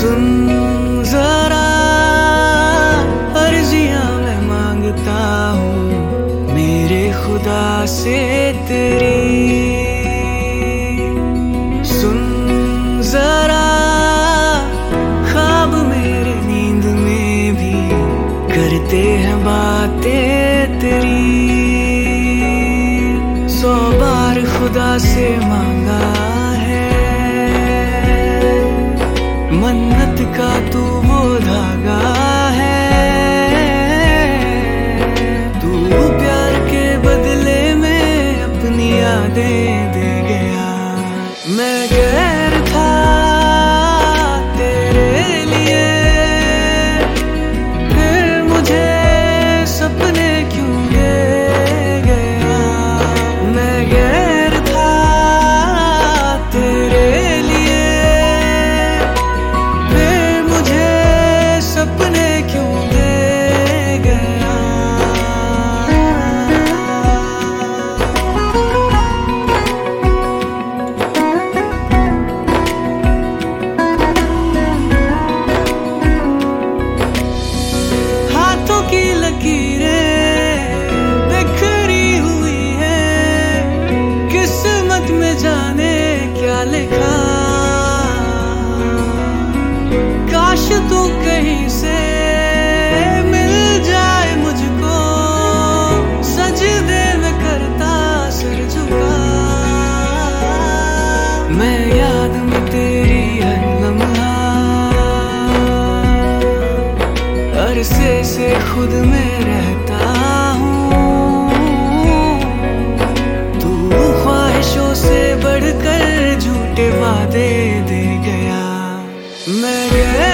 सुन जरा अर्जियां मैं मांगता हूँ मेरे खुदा से तेरी। सुन जरा ख्वाब मेरे नींद में भी करते हैं बातें तेरी। 100 बार खुदा से मांगा है मन्नत का तू वो धागा है। तू प्यार के बदले में अपनी यादें दे गया। मैं गैर था तेरे लिए फिर मुझे सपने क्यों दे गया। मैं गैर था तेरे लिए फिर मुझे सपने क्यों दे गया। हाथों की लकीरें बिखरी हुई है किस्मत में जाने क्या लिखा। काश तू कहीं से मिल जाए मुझको सजदे में करता सर झुका। मैं याद में तेरी हर लम्हा अरसे से खुद में रहता हूँ। तू ख्वाहिशों से बढ़कर झूठे वादे दे गया। मैं